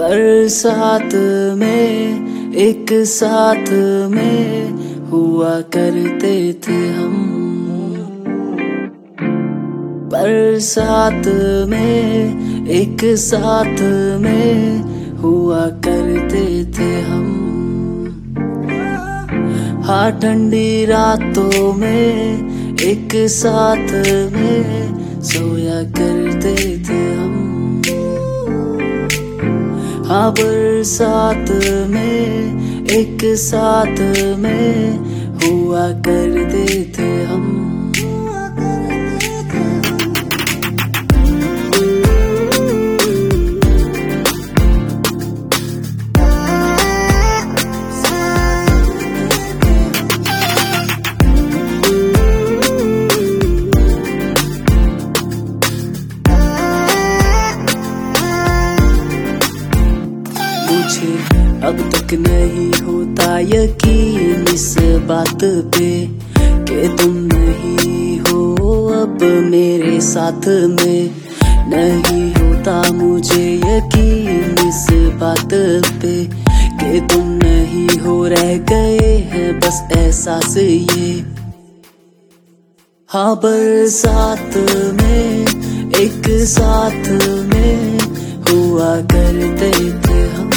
बरसात में एक साथ में हुआ करते थे हम। बरसात में एक साथ में हुआ करते थे हम। हाँ, ठंडी रातों में एक साथ में सोया करते थे हम। हाँ, बरसात में एक साथ में हुआ करते थे हम। मुझे अब तक नहीं होता यकीन इस बात पे कि तुम नहीं हो अब मेरे साथ में। नहीं होता मुझे यकीन इस बात पे कि तुम नहीं हो, रह गए हैं बस एहसास ये। हाँ, बरसात में एक साथ में हुआ करते थे हम।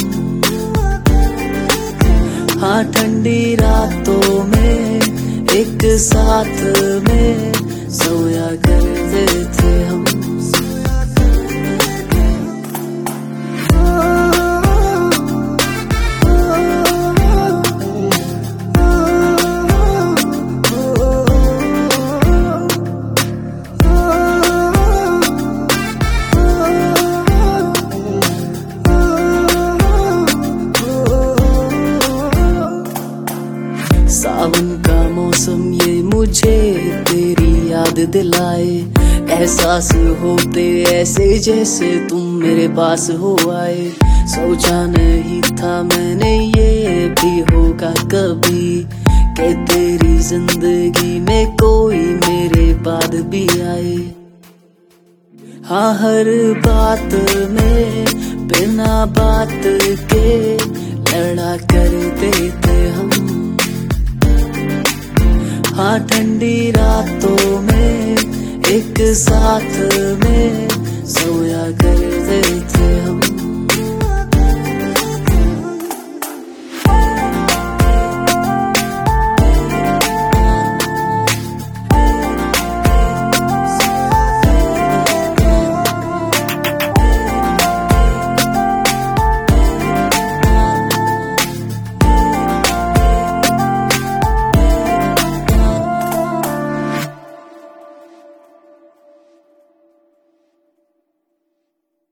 हाँ, ठंडी रातों में एक साथ में सोया करते थे हम। सावन का मौसम ये मुझे तेरी याद दिलाए। एहसास होते ऐसे जैसे तुम मेरे पास हो आए। सोचा नहीं था मैंने ये भी होगा कभी कि तेरी जिंदगी में कोई मेरे बाद भी आए। हाँ, हर बात में बिना बात के लड़ा करते थे हम। हाँ, ठंडी रातों में एक साथ में सोया करते थे हम।